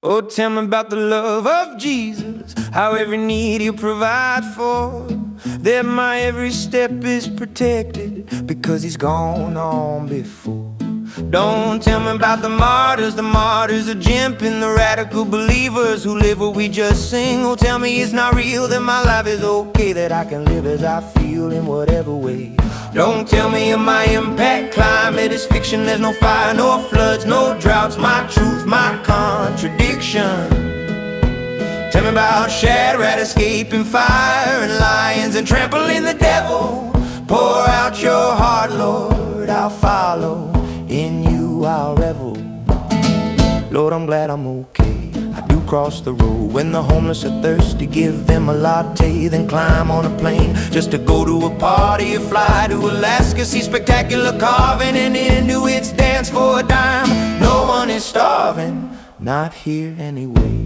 Oh, tell me about the love of Jesus, how every need He'll provide for, that my every step is protected because He's gone on before. Don't tell me about the martyrs are jumping, the radical believers who live what we just sing. Oh, tell me it's not real, that my life is okay, that I can live as I feel in whatever way. Don't tell me of my impact, climate is fiction, there's no fire, no floods, no droughts, my truth, my contradiction. Tell me about Shadrach escaping fire and lions and trampling the devil. Pour out your heart, Lord, I'll follow, in you I'll revel. Lord, I'm glad I'm okay. I do cross the road when the homeless are thirsty, give them a latte, then climb on a plane just to go to a party or fly to Alaska, see spectacular carving and into its dance for a dime. No one is starving, not here anyway.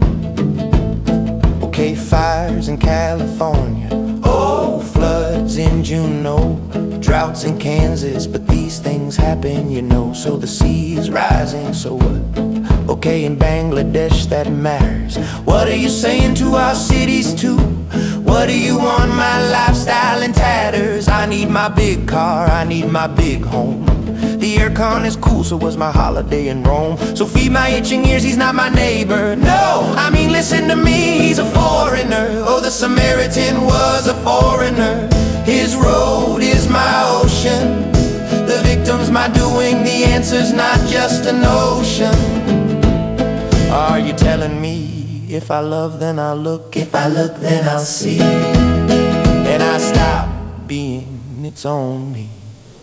Okay, fires in California, oh, floods in Juneau, droughts in Kansas, but these things happen, you know. So the sea is rising, so what? Okay, in Bangladesh that matters. What are you saying to our cities too? What do you want, my lifestyle in tatters? I need my big car, I need my big home. The aircon is cool, so was my holiday in Rome. So feed my itching ears, he's not my neighbor. No, I mean listen to me, he's a foreigner. Oh, the Samaritan was a foreigner. His road is my ocean, the victim's my doing, the answer's not just a notion. Are you telling me if I love then I'll look, if I look then I'll see, and I stop being its own me?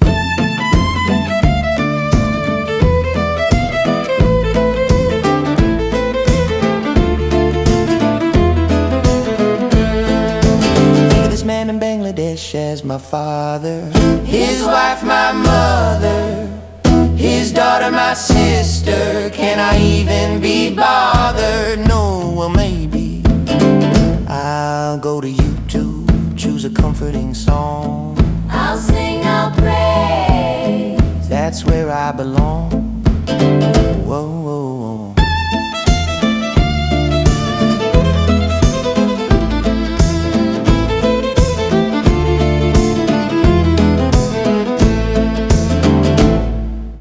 Man in Bangladesh as my father, his wife my mother, his daughter my sister. Can I even be bothered? No, well maybe I'll go to YouTube, choose a comforting song. I'll sing, I'll praise, that's where I belong.